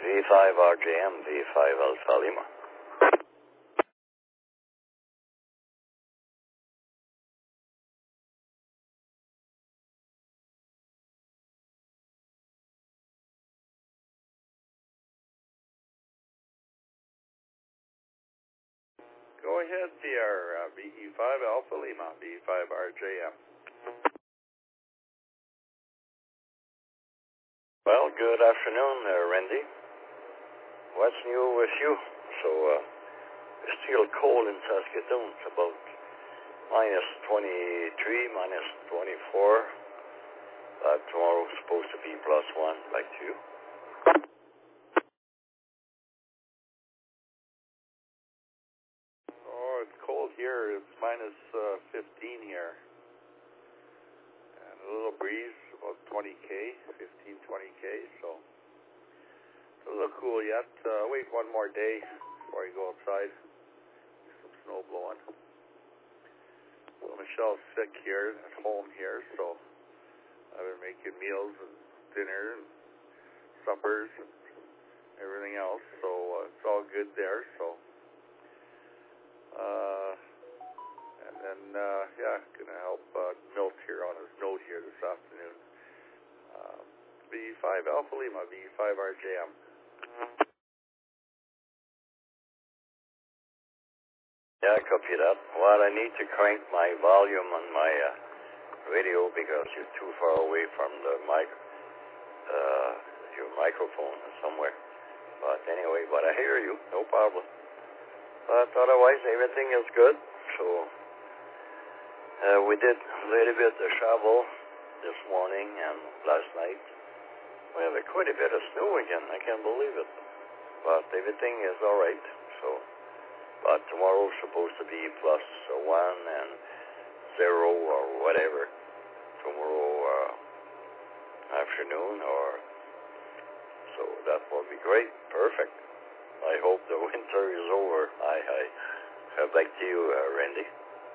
V5RJM, V5 Alpha Lima. Go ahead, Sierra, VE5 Alpha Lima, V5RJM. Well, good afternoon, Randy. What's new with you? So, it's still cold in Saskatoon. It's about minus 23, minus 24. Tomorrow's supposed to be +1, like you. Oh, it's cold here. It's minus 15 here. And a little breeze, about 20K, 15, 20K, so it's a little cool yet. Wait one more day before I go outside. Some snow blowing. So Michelle's sick here, at home here, so I've been making meals and dinner and suppers and everything else, so it's all good there, so and then gonna help Milt here on his note here this afternoon. V5 Alpha Lima, V5RJM. Yeah, copy that. Well, I need to crank my volume on my radio because you're too far away from the your microphone somewhere. But anyway, I hear you, no problem. But otherwise, everything is good. So we did a little bit of shovel this morning and last night. We have quite a bit of snow again. I can't believe it. But everything is all right. So, but tomorrow's supposed to be +1 and 0 or whatever. Tomorrow afternoon, or so that will be great. Perfect. I hope the winter is over. Back to you, Randy.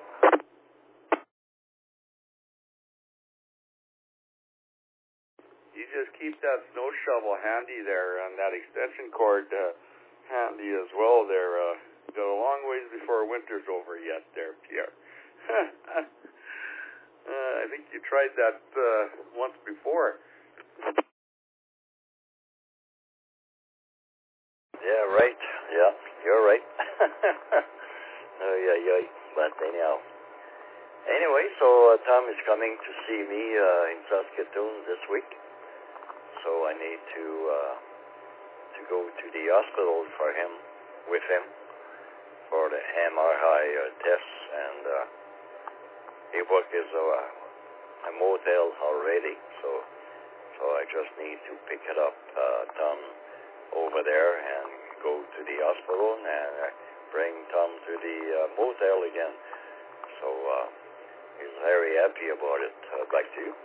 You just keep that snow shovel handy there and that extension cord handy as well there. You got a long ways before winter's over yet there, Pierre. I think you tried that once before. Yeah, right. Yeah, you're right. Yeah. But anyhow. Anyway, so Tom is coming to see me in Saskatoon this week. So I need to go to the hospital with him for the MRI tests, and he booked his a motel already. So I just need to pick it up, Tom, over there and go to the hospital and bring Tom to the motel again. So he's very happy about it. Back to you.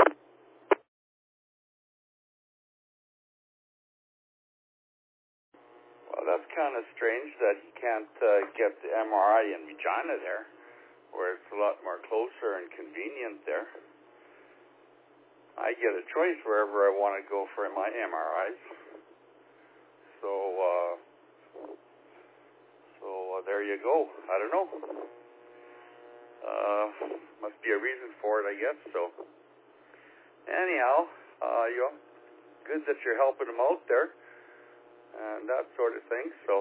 Well, that's kind of strange that he can't get the MRI in Regina there, where it's a lot more closer and convenient there. I get a choice wherever I want to go for my MRIs. So there you go. I don't know. Must be a reason for it, I guess. So anyhow, good that you're helping him out there and that sort of thing. So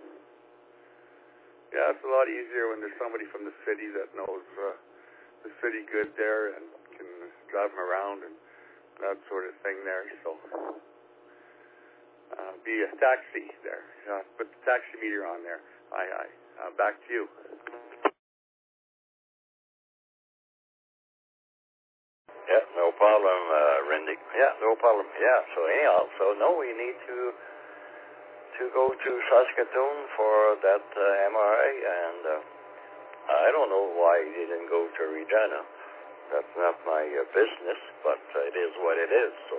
yeah, it's a lot easier when there's somebody from the city that knows the city good there and can drive him around and that sort of thing there. So be a taxi there. Put the taxi meter on there. Aye. Back to you. Yeah, no problem, Randy. Yeah, no problem. Yeah, so anyhow, we need to go to Saskatoon for that MRI, and I don't know why he didn't go to Regina. That's not my business, but it is what it is. So,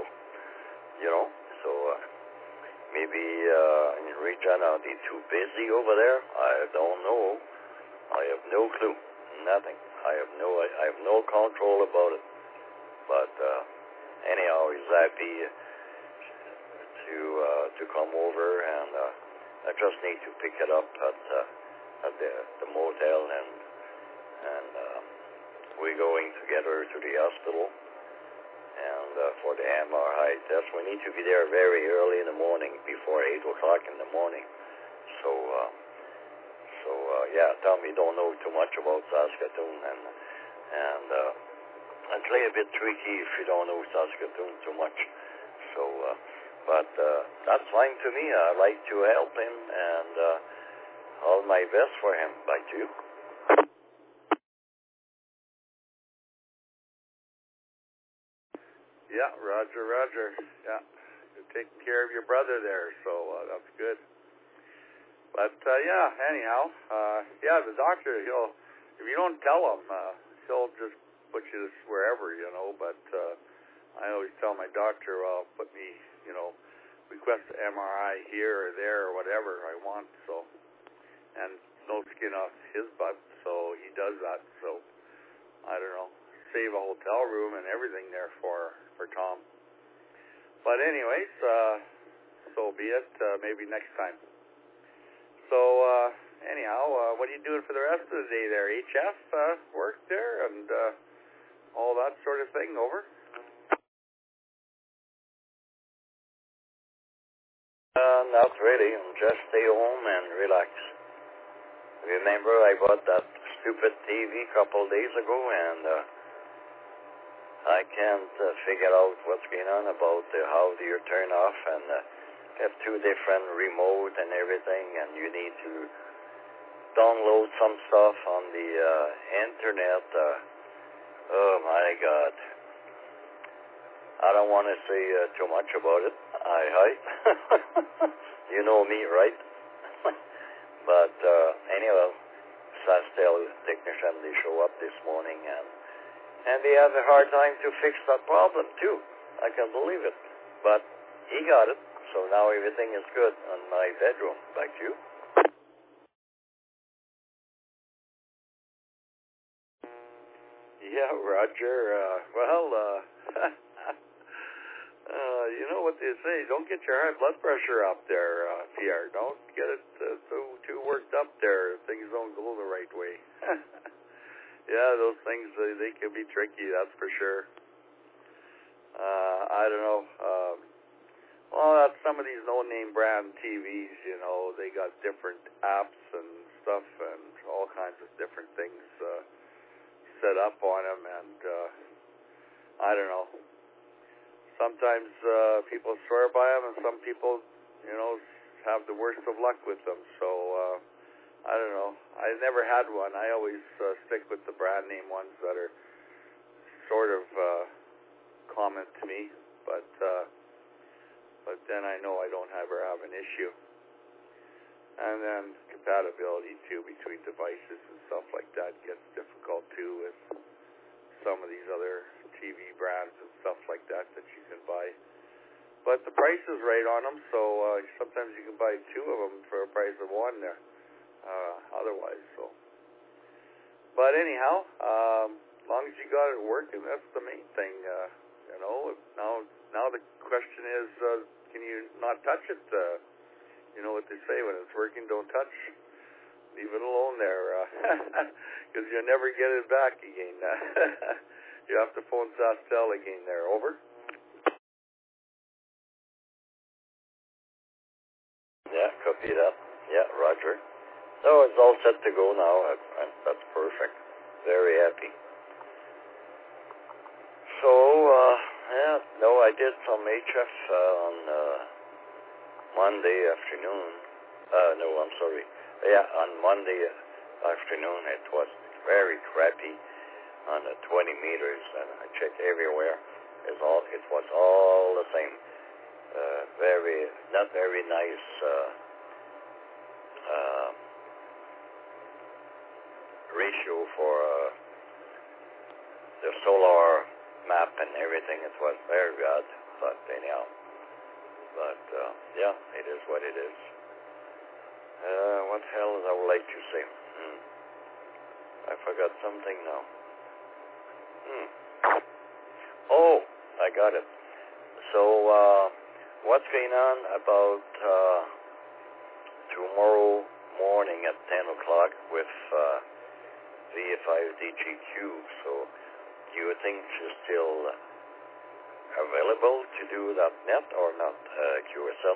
maybe in Regina they're too busy over there. I don't know. I have no clue. Nothing. I have no control about it. But anyhow, he's happy to to come over, and I just need to pick it up at the motel, and we're going together to the hospital, and for the MRI test. We need to be there very early in the morning, before 8 o'clock in the morning. So yeah, Tom, you don't know too much about Saskatoon, and it's a bit tricky if you don't know Saskatoon too much. So, but that's fine to me. I like to help him, and all my best for him. Back to you. Yeah, Roger. Yeah, you're taking care of your brother there, so that's good. But yeah, anyhow, yeah, the doctor, if you don't tell him, he'll just put you wherever, But I always tell my doctor, well, put me, request an MRI here or there or whatever I want. So, and no skin off his butt, so he does that. So, I don't know, save a hotel room and everything there for Tom. But anyways, so be it. Maybe next time. So, anyhow, what are you doing for the rest of the day there? HF work there and all that sort of thing, over? Not really. Just stay home and relax. Remember, I bought that stupid TV a couple days ago, and I can't figure out what's going on about how do you turn off, and have two different remote and everything, and you need to download some stuff on the internet. Oh my God. I don't want to say too much about it. Hi. You know me, right? But anyway, Sastel technician, they show up this morning, and they have a hard time to fix that problem too. I can't believe it. But he got it, so now everything is good in my bedroom. Back to you. Yeah, Roger. You know what they say, don't get your high blood pressure up there, Pierre. Don't get it too worked up there. Things don't go the right way. Yeah, those things, they can be tricky, that's for sure. I don't know. Well, that's some of these no-name brand TVs, they got different apps and stuff and all kinds of different things set up on them, and I don't know. Sometimes people swear by them, and some people, have the worst of luck with them. So I don't know. I never had one. I always stick with the brand name ones that are sort of common to me, but then I know I don't ever have an issue. And then compatibility too between devices and stuff like that gets difficult too with some of these other TV brands and stuff like that you can buy. But the price is right on them, so sometimes you can buy two of them for a price of one there. Otherwise, so. But anyhow, as long as you got it working, that's the main thing. Now the question is, can you not touch it? You know what they say, when it's working, don't touch. Leave it alone there, because you'll never get it back again. You have to phone Sastel again there. Over? Yeah, copy that. Yeah, Roger. So it's all set to go now. That's perfect. Very happy. So, I did some HF on Monday afternoon. No, I'm sorry. Yeah, on Monday afternoon it was very crappy on the 20 meters, and I checked everywhere. It was all the same. Not very nice ratio for the solar map and everything. It was very bad, but anyhow. But yeah, it is what it is. What else I would like to say? I forgot something now. Oh, I got it. So what's going on about tomorrow morning at 10 o'clock with VA5DGQ? So do you think she's still available to do that net or not, QSL?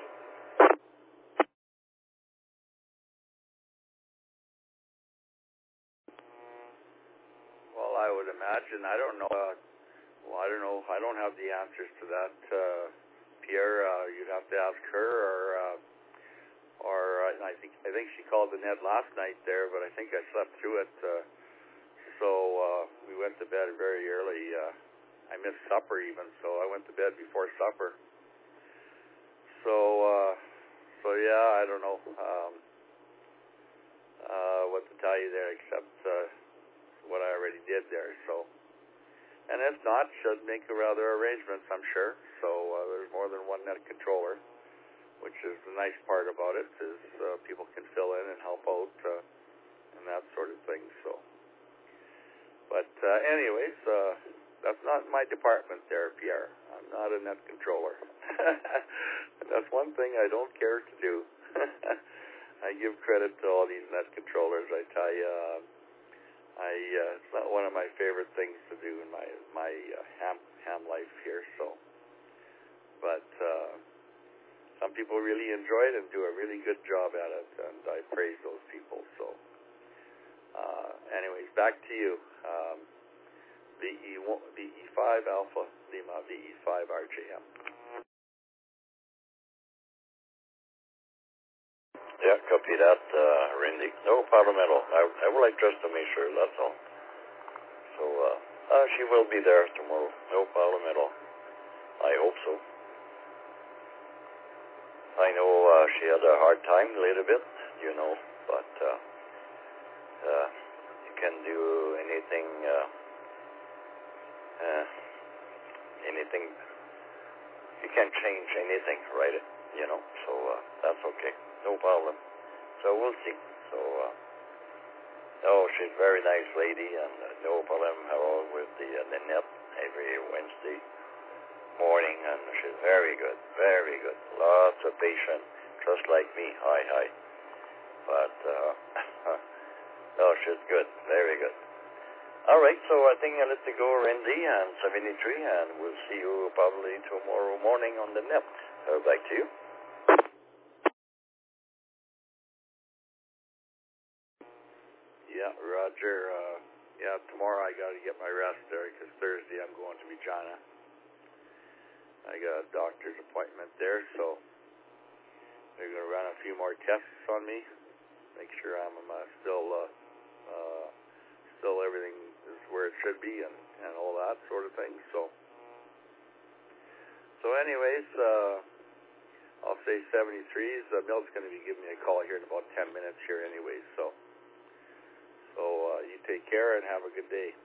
Well, I would imagine. I don't know. I don't know. I don't have the answers to that, Pierre. You'd have to ask her, or I think she called the net last night there, but I think I slept through it. So we went to bed very early. I missed supper even, so I went to bed before supper. So yeah, I don't know what to tell you there, except what I already did there. So, and if not, should make other arrangements, I'm sure. So there's more than one net controller, which is the nice part about it, is people can fill in and help out and that sort of thing. So, but anyways, that's not my department there, Pierre. I'm not a net controller. And that's one thing I don't care to do. I give credit to all these net controllers. I tell you, it's not one of my favorite things to do in my ham life here. So, but some people really enjoy it and do a really good job at it, and I praise those people. So, anyways, back to you. VE5 Alpha Lima, VE5 RJM. Yeah, copy that, Randy. No problem at all. I would like just to make sure, that's all. So, she will be there tomorrow. No problem at all. I hope so. I know she had a hard time a little bit, but you can do anything, you can change anything, right? So that's okay. No problem. So we'll see. So, she's a very nice lady, and no problem at all with the net every Wednesday morning, and she's very good, very good. Lots of patience, just like me. Hi. But, she's good, very good. All right, so I think I'll let you go, Randy, and 73, and we'll see you probably tomorrow morning on the net. Back to you. Yeah, Roger. Tomorrow I got to get my rest there, because Thursday I'm going to Regina. I got a doctor's appointment there, so they're going to run a few more tests on me, make sure I'm still everything is where it should be, and all that sort of thing. So anyways, I'll say 73s. Milt's going to be giving me a call here in about 10 minutes here anyways. So you take care and have a good day.